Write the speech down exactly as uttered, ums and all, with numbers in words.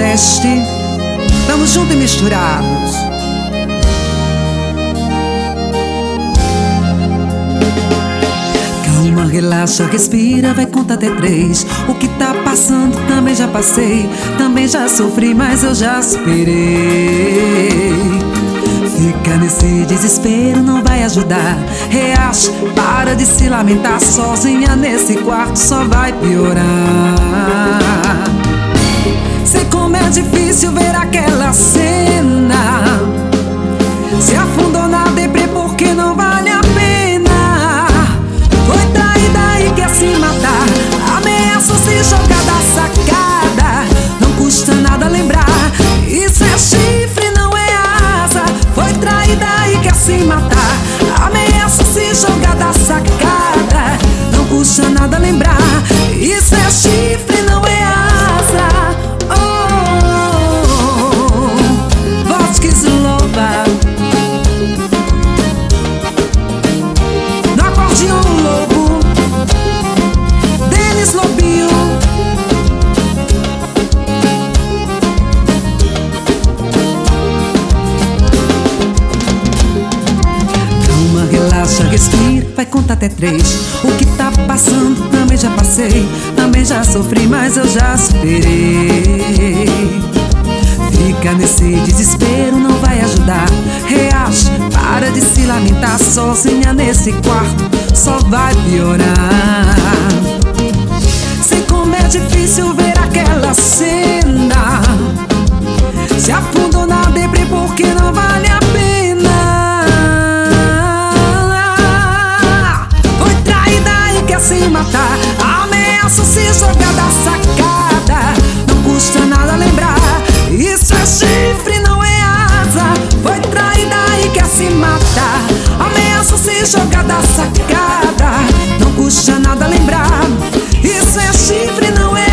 Nordeste, tamo junto e misturados. Calma, relaxa, respira, vai contar até três. O que tá passando também já passei, também já sofri, mas eu já superei. Fica nesse desespero, não vai ajudar. Reacha, para de se lamentar. Sozinha nesse quarto só vai piorar. Sei como é difícil ver aquela cena. Se afundou na deprê porque não vale a pena. Foi traída e quer se matar. Ameaçou se jogar da sacada. Não custa nada lembrar. Isso é chifre, não é asa. Foi traída e quer se matar. Ameaçou se jogar da sacada. Não custa nada lembrar. Isso é chifre, não é asa. No acordeão Lobo, Denis Lobinho. Calma, relaxa, respira, vai contar até três. O que tá passando também já passei, também já sofri, mas eu já superei. Fica nesse desespero, não vai ajudar. Reacha, para de se lamentar. Sozinha nesse quarto só vai piorar. Sei como é difícil ver aquela cena. Se afundou na deprê porque não vale a pena. Foi traída e quer se matar. Ameaçou se jogar da sacada. Não custa nada lembrar. Isso é chifre, não é asa. Foi traída e quer se matar. Ameaçou se jogar da sacada. Não custa nada lembrar. Isso é chifre, não é